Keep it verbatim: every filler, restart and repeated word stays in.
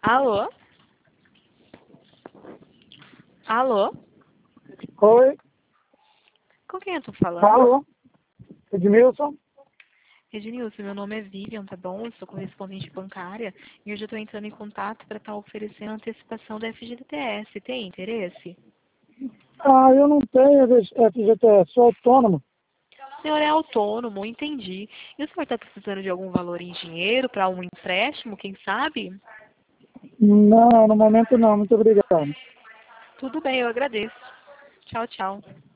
Alô? Alô? Oi, Com quem eu tô falando? alô, Edmilson. Ednilson, meu nome é Vivian, tá bom? Eu sou correspondente bancária e hoje eu tô entrando em contato para estar oferecendo antecipação da F G T S. Tem interesse? Ah, eu não tenho F G T S, sou autônomo. O senhor é autônomo, entendi. E o senhor está precisando de algum valor em dinheiro para um empréstimo, quem sabe? Não, no momento não, muito obrigado. Tudo bem, eu agradeço. Tchau, tchau.